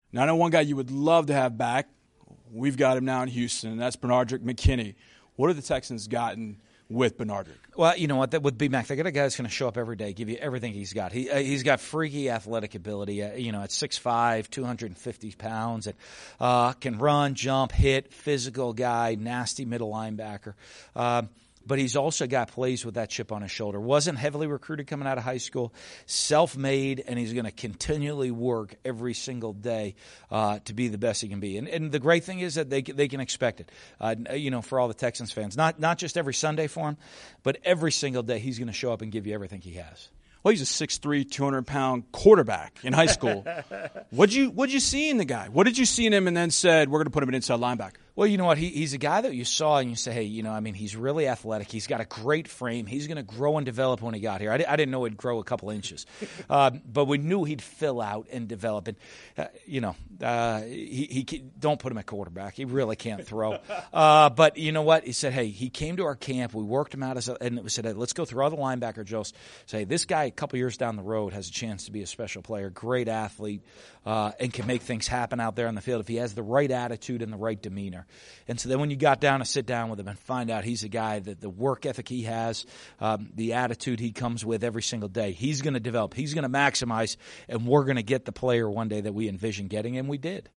Now, I know one guy you would love to have back. We've got him now in Houston, and that's Benardrick McKinney. What have the Texans gotten with Benardrick? Well, you know what? With B-Mac, they got a guy that's going to show up every day, give you everything he's got. He's got freaky athletic ability. At 6'5", 250 pounds, and can run, jump, hit, physical guy, nasty middle linebacker. But he's also got plays with that chip on his shoulder. Wasn't heavily recruited coming out of high school, self-made, and he's going to continually work every single day to be the best he can be. And the great thing is that they can expect it. For all the Texans fans, not just every Sunday for him, but every single day he's going to show up and give you everything he has. Well, he's a 6'3", 200-pound quarterback in high school. What'd you see in the guy? What did you see in him and then said, we're going to put him at inside linebacker? Well, you know what? He's a guy that you saw and you say, hey, he's really athletic. He's got a great frame. He's going to grow and develop when he got here. I didn't know he'd grow a couple inches. But we knew he'd fill out and develop. And, don't put him at quarterback. He really can't throw. But you know what? He said, hey, he came to our camp. We worked him out. And we said, hey, let's go through all the linebacker drills. Say, this guy a couple years down the road has a chance to be a special player, great athlete, and can make things happen out there on the field if he has the right attitude and the right demeanor. And so then when you got down to sit down with him and find out he's a guy that the work ethic he has, the attitude he comes with every single day, he's going to develop, he's going to maximize, and we're going to get the player one day that we envision getting, and we did.